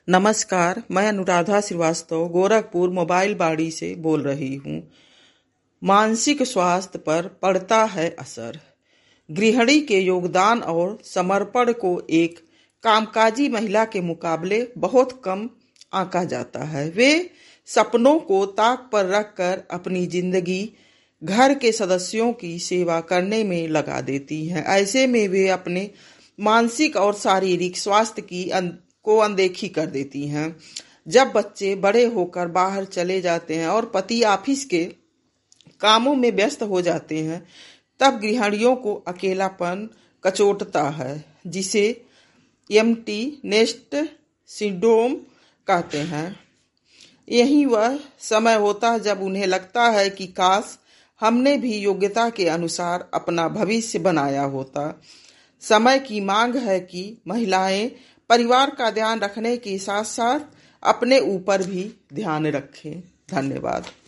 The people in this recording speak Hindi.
नमस्कार, मैं अनुराधा श्रीवास्तव गोरखपुर मोबाइल बाड़ी से बोल रही हूँ। मानसिक स्वास्थ्य पर पड़ता है असर। गृहिणी के योगदान और समर्पण को एक कामकाजी महिला के मुकाबले बहुत कम आंका जाता है। वे सपनों को ताक पर रखकर अपनी जिंदगी घर के सदस्यों की सेवा करने में लगा देती हैं। ऐसे में वे अपने मानसिक और शारीरिक स्वास्थ्य को अनदेखी कर देती हैं। जब बच्चे बड़े होकर बाहर चले जाते हैं और पति ऑफिस के कामों में व्यस्त हो जाते हैं, तब गृहिणियों को अकेलापन कचोटता है, जिसे एम्प्टी नेस्ट सिंड्रोम कहते हैं। यही वह समय होता है जब उन्हें लगता है कि काश हमने भी योग्यता के अनुसार अपना भविष्य बनाया होता। समय की मांग है कि महिलाएं परिवार का ध्यान रखने के साथ साथ अपने ऊपर भी ध्यान रखें। धन्यवाद।